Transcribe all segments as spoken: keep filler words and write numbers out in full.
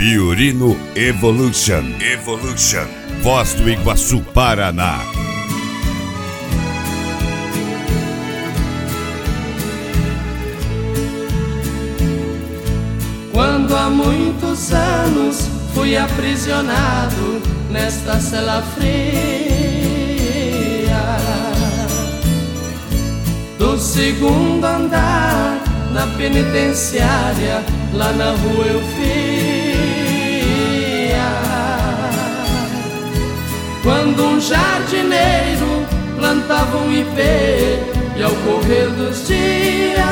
Fiorino Evolution. Evolution. Voz do Iguaçu, Paraná. Quando há muitos anos fui aprisionado nesta cela fria do segundo andar na penitenciária, lá na rua eu via quando um jardineiro plantava um ipê e ao correr dos dias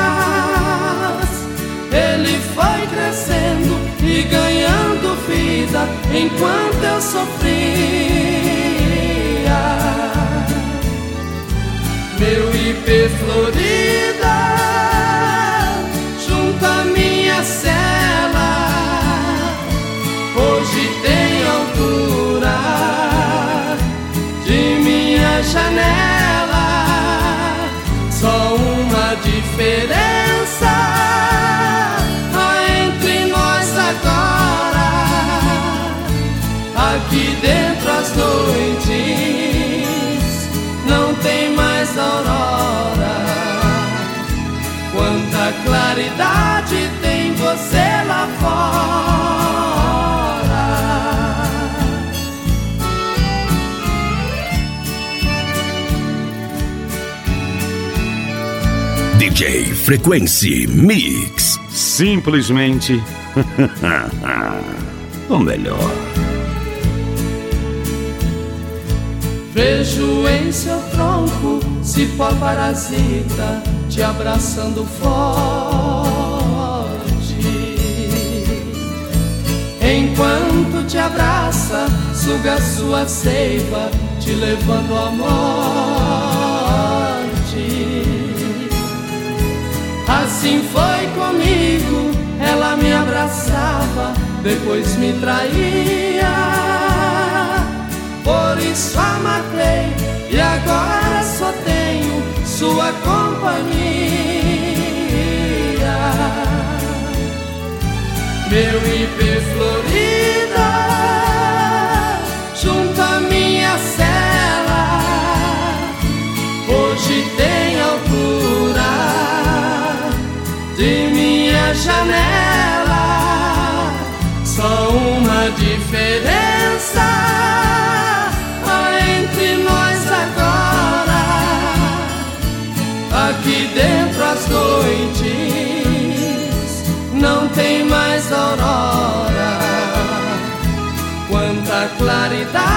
ele foi crescendo e ganhando vida enquanto eu sofria. Meu ipê florida junto à minha cela hoje tem altura de minha janela. Só uma diferença há entre nós agora. Aqui dentro as noites não tem mais aurora. Quanta claridade tem você lá fora. D J Frequency Mix. Simplesmente o melhor. Vejo em seu tronco cipó parasita te abraçando forte. Enquanto te abraça, suga sua seiva, te levando à morte. Assim foi comigo, ela me abraçava, depois me traía. Por isso a matei e agora só tenho sua companhia. Meu ipê florida junto à minha cela hoje tem altura de minha janela. Só uma diferença há entre nós agora. Aqui dentro as noites não tem mais aurora. Quanta claridade